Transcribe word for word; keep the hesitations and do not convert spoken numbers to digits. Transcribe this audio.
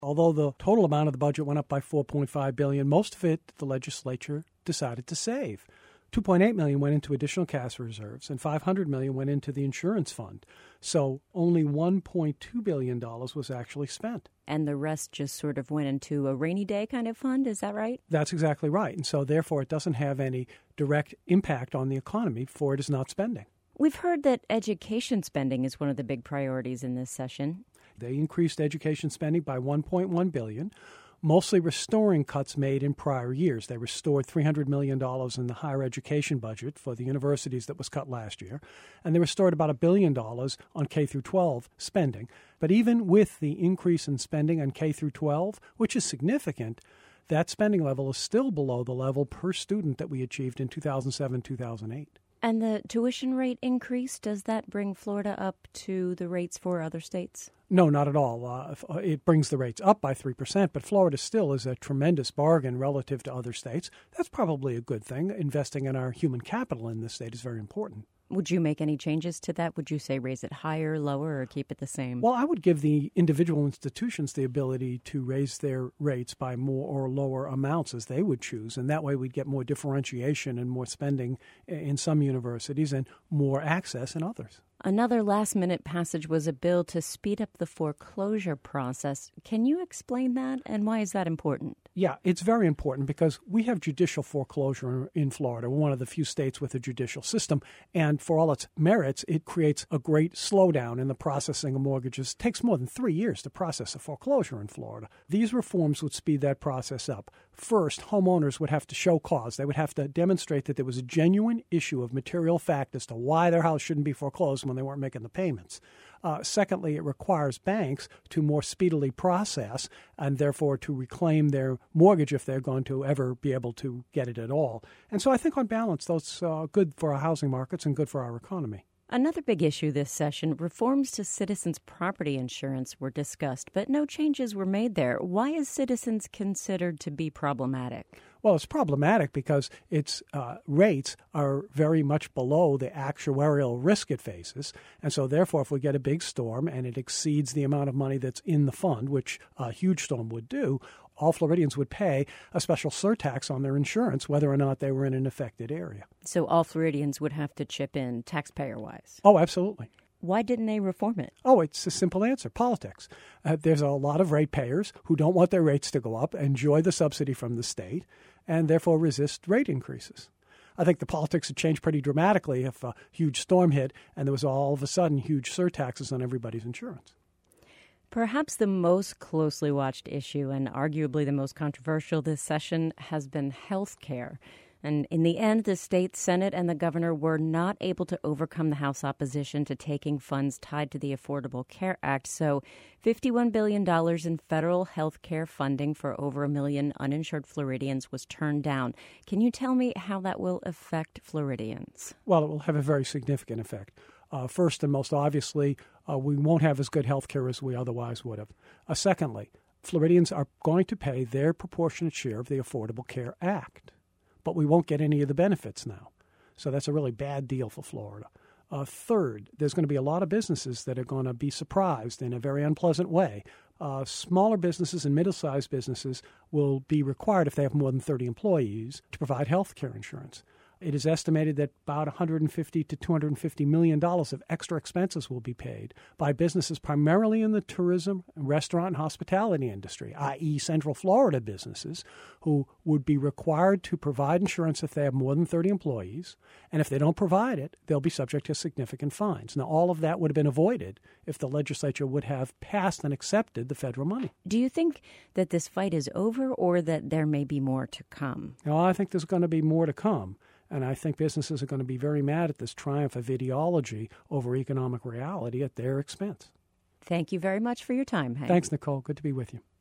Although the total amount of the budget went up by four point five billion dollars, most of it the legislature decided to save. two point eight million dollars went into additional cash reserves, and five hundred million dollars went into the insurance fund. So only one point two billion dollars was actually spent. And the rest just sort of went into a rainy day kind of fund, is that right? That's exactly right. And so therefore it doesn't have any direct impact on the economy, for it is not spending. We've heard that education spending is one of the big priorities in this session. They increased education spending by one point one billion dollars, mostly restoring cuts made in prior years. They restored three hundred million dollars in the higher education budget for the universities that was cut last year, and they restored about a billion dollars on K through twelve spending. But even with the increase in spending on K through twelve, which is significant, that spending level is still below the level per student that we achieved in two thousand seven, two thousand eight. And the tuition rate increase, does that bring Florida up to the rates for other states? No, not at all. Uh, it brings the rates up by three percent, but Florida still is a tremendous bargain relative to other states. That's probably a good thing. Investing in our human capital in this state is very important. Would you make any changes to that? Would you say raise it higher, lower, or keep it the same? Well, I would give the individual institutions the ability to raise their rates by more or lower amounts as they would choose, and that way we'd get more differentiation and more spending in some universities and more access in others. Another last-minute passage was a bill to speed up the foreclosure process. Can you explain that, and why is that important? Yeah, it's very important because we have judicial foreclosure in Florida. We're one of the few states with a judicial system, and for all its merits, it creates a great slowdown in the processing of mortgages. It takes more than three years to process a foreclosure in Florida. These reforms would speed that process up. First, homeowners would have to show cause. They would have to demonstrate that there was a genuine issue of material fact as to why their house shouldn't be foreclosed when they weren't making the payments. Uh, secondly, it requires banks to more speedily process and therefore to reclaim their mortgage if they're going to ever be able to get it at all. And so I think on balance, that's uh, good for our housing markets and good for our economy. Another big issue this session, reforms to Citizens' property insurance were discussed, but no changes were made there. Why is Citizens considered to be problematic? Well, it's problematic because its uh, rates are very much below the actuarial risk it faces. And so, therefore, if we get a big storm and it exceeds the amount of money that's in the fund, which a huge storm would do, all Floridians would pay a special surtax on their insurance, whether or not they were in an affected area. So all Floridians would have to chip in taxpayer-wise? Oh, absolutely. Why didn't they reform it? Oh, it's a simple answer, politics. Uh, there's a lot of ratepayers who don't want their rates to go up, enjoy the subsidy from the state, and therefore resist rate increases. I think the politics would change pretty dramatically if a huge storm hit and there was all of a sudden huge surtaxes on everybody's insurance. Perhaps the most closely watched issue and arguably the most controversial this session has been health care. And in the end, the state Senate and the governor were not able to overcome the House opposition to taking funds tied to the Affordable Care Act. So fifty-one billion dollars in federal health care funding for over a million uninsured Floridians was turned down. Can you tell me how that will affect Floridians? Well, it will have a very significant effect. Uh, first and most obviously, uh, we won't have as good health care as we otherwise would have. Uh, secondly, Floridians are going to pay their proportionate share of the Affordable Care Act, but we won't get any of the benefits now. So that's a really bad deal for Florida. Uh, third, there's going to be a lot of businesses that are going to be surprised in a very unpleasant way. Uh, smaller businesses and middle-sized businesses will be required, if they have more than thirty employees, to provide health care insurance. It is estimated that about one hundred fifty to two hundred fifty million dollars of extra expenses will be paid by businesses primarily in the tourism, restaurant, and hospitality industry, that is. Central Florida businesses, who would be required to provide insurance if they have more than thirty employees. And if they don't provide it, they'll be subject to significant fines. Now, all of that would have been avoided if the legislature would have passed and accepted the federal money. Do you think that this fight is over or that there may be more to come? Now, I think there's going to be more to come. And I think businesses are going to be very mad at this triumph of ideology over economic reality at their expense. Thank you very much for your time, Hank. Thanks, Nicole. Good to be with you.